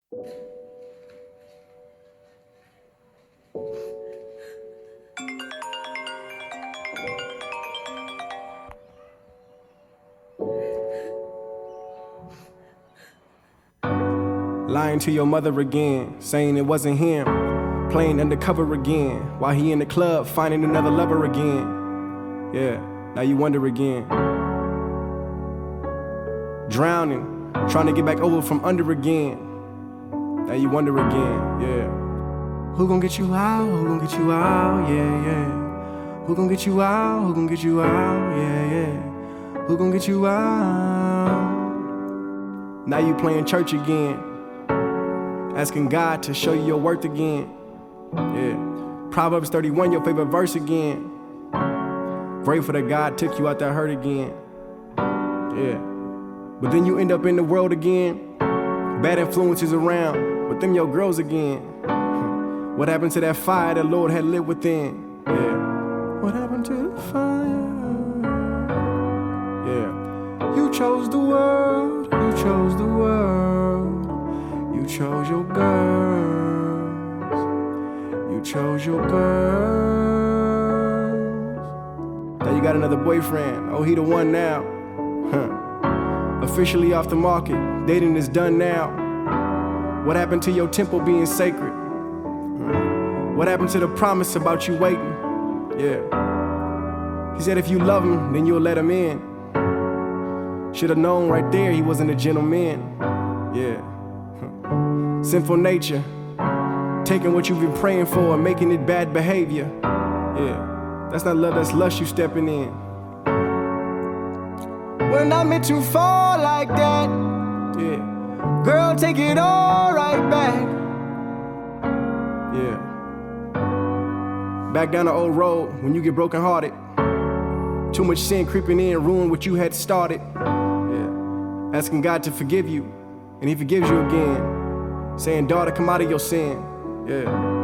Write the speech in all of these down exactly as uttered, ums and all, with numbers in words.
Lying to your mother again, saying it wasn't him. Playing undercover again, while he in the club finding another lover again. Yeah, now you wonder again. Drowning, trying to get back over from under again. Now you wonder again, yeah. Who gon' get you out? Who gon' get you out? Yeah, yeah. Who gon' get you out? Who gon' get you out? Yeah, yeah. Who gon' get you out? Now you playing church again, asking God to show you your worth again. Yeah. Proverbs thirty-one, your favorite verse again. Grateful that God took you out that hurt again. Yeah. But then you end up in the world again. Bad influences around, but them your girls again. What happened to that fire the Lord had lit within? Yeah. What happened to the fire? Yeah. You chose the world. You chose the world. You chose your girls. You chose your girls. Now you got another boyfriend. Oh, he the one now. Huh. Officially off the market. Dating is done now. What happened to your temple being sacred? Huh. What happened to the promise about you waiting? Yeah. He said if you love him, then you'll let him in. Should've known right there he wasn't a gentleman. Yeah. Sinful nature, taking what you've been praying for and making it bad behavior. Yeah, that's not love, that's lust you stepping in. When I meant to fall like that, yeah, girl, take it all right back. Yeah, back down the old road when you get broken hearted. Too much sin creeping in, ruin what you had started. Yeah, asking God to forgive you, and he forgives you again. Saying, daughter, come out of your sin. Yeah.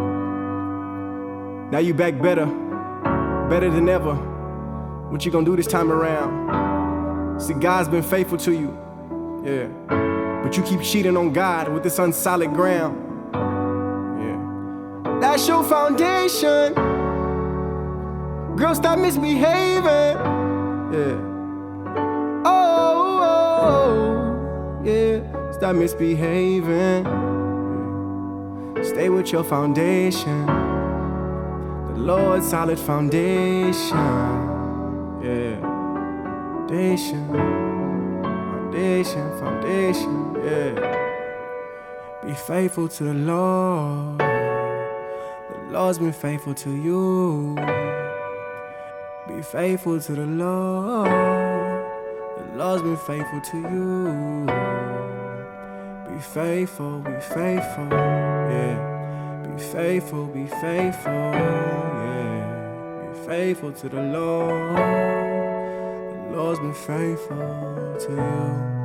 Now you back better, better than ever. What you gonna do this time around? See, God's been faithful to you. Yeah. But you keep cheating on God with this unsolid ground. Yeah. That's your foundation. Girl, stop misbehaving. Yeah. Oh, oh, oh. Yeah. Stop misbehaving. Stay with your foundation, the Lord's solid foundation. Yeah, foundation, foundation, foundation. Yeah, be faithful to the Lord. The Lord's been faithful to you. Be faithful to the Lord. The Lord's been faithful to you. Be faithful, be faithful, yeah. Be faithful, be faithful, yeah. Be faithful to the Lord. The Lord's been faithful to you.